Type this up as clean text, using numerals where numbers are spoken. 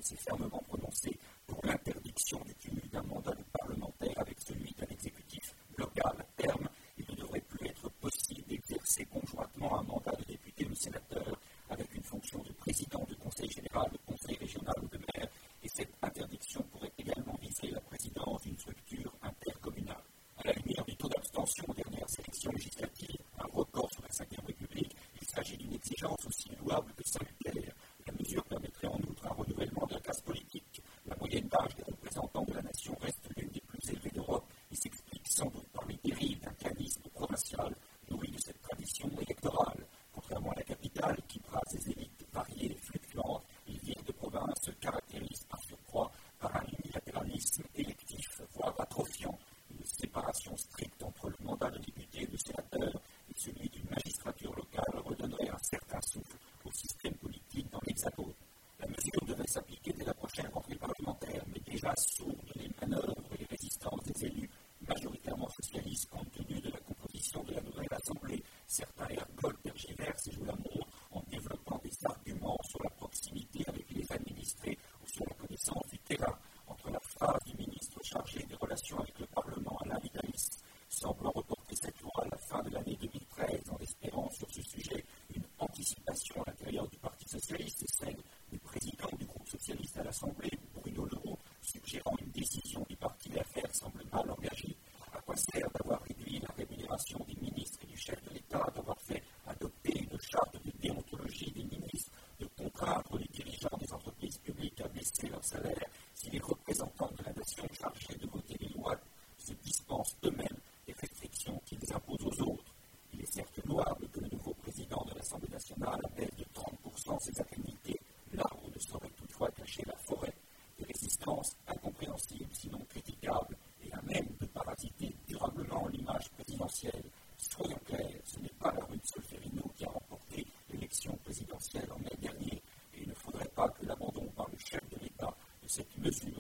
s'est fermement prononcée pour l'interdiction du cumul d'un mandat de parlementaire avec celui d'un exécutif local. À terme, il ne devrait plus être possible d'exercer conjointement un mandat de député ou de sénateur avec une fonction de président du conseil général, de conseil régional ou de maire, et cette interdiction pourrait également viser la présidence d'une structure intercommunale. À la lumière du taux d'abstention aux dernières élections législatives, un record sur la Ve République, il s'agit d'une exigence aussi louable que salutaire. La mesure permettrait en outre un renouvellement de la classe politique. La moyenne d'âge des représentants de la nation reste l'une des plus élevées d'Europe et s'explique sans doute par les dérives d'un canisme provincial nourri de cette tradition électorale. Contrairement à la capitale, qui brasse des élites variées et fluctuantes, les villes de province se caractérisent par surcroît par un unilatéralisme électif, voire atrophiant. Une séparation stricte entre le mandat de député et de sénateur et celui d'une magistrature locale redonnerait un certain souffle au système politique dans l'Hexagone. La mesure devait s'appliquer dès la prochaine rentrée parlementaire, mais déjà sourde les manœuvres et les résistances des élus majoritairement socialistes compte tenu de la composition de la nouvelle Assemblée. Certains ergotent, tergiversent et jouent la montre en développant des arguments sur la proximité avec les administrés ou sur la connaissance du terrain. Entre la phase du ministre chargé des relations avec le Parlement, Alain Vidalis, semblant reporter cette loi à la fin de l'année 2013 en espérant sur ce sujet une anticipation à l'intérieur du Parti socialiste et celle du président du groupe socialiste à l'Assemblée, Bruno Le Roux, suggérant une décision du parti. L'affaire semble mal engagée. À quoi sert d'avoir réduit la rémunération des ministres et du chef de l'État, d'avoir fait adopter une charte de déontologie des ministres, de contraindre les dirigeants des entreprises publiques à baisser leur salaire si les représentants de la nation chargés de voter les lois se dispensent eux-mêmes des restrictions qu'ils imposent aux autres? Il est certes louable que le nouveau président de l'Assemblée nationale abaisse de 30% ses indemnités. L'arbre ne saurait toutefois cacher la forêt. Des résistances incompréhensibles, sinon critiquables, et à même de parasiter durablement l'image présidentielle. Soyons clairs, ce n'est pas la rue de Solferino qui a remporté l'élection présidentielle en mai dernier, et il ne faudrait pas que l'abandon par le chef de l'État de cette mesure